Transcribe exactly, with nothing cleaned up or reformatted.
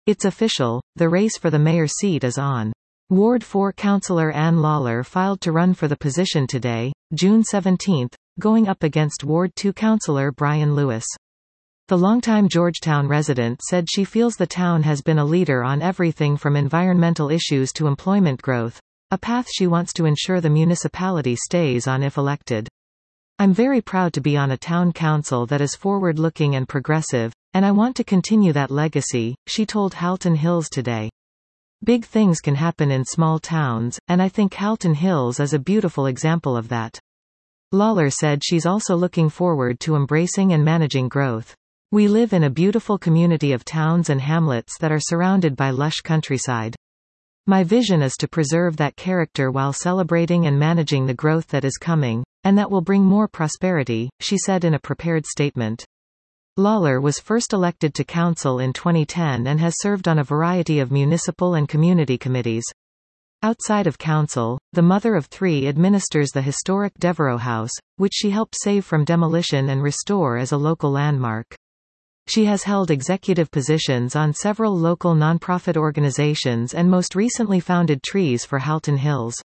It's official, the race for the mayor seat is on. Ward four councillor Ann Lawler filed to run for the position today, June seventeenth, going up against Ward two councillor Brian Lewis. The longtime Georgetown resident said she feels the town has been a leader on everything from environmental issues to employment growth, a path she wants to ensure the municipality stays on if elected. I'm very proud to be on a town council that is forward-looking and progressive, and I want to continue that legacy, she told Halton Hills today. Big things can happen in small towns, and I think Halton Hills is a beautiful example of that. Lawler said she's also looking forward to embracing and managing growth. We live in a beautiful community of towns and hamlets that are surrounded by lush countryside. My vision is to preserve that character while celebrating and managing the growth that is coming, and that will bring more prosperity, she said in a prepared statement. Lawler was first elected to council in twenty ten and has served on a variety of municipal and community committees. Outside of council, the mother of three administers the historic Devereux House, which she helped save from demolition and restore as a local landmark. She has held executive positions on several local nonprofit organizations and most recently founded Trees for Halton Hills.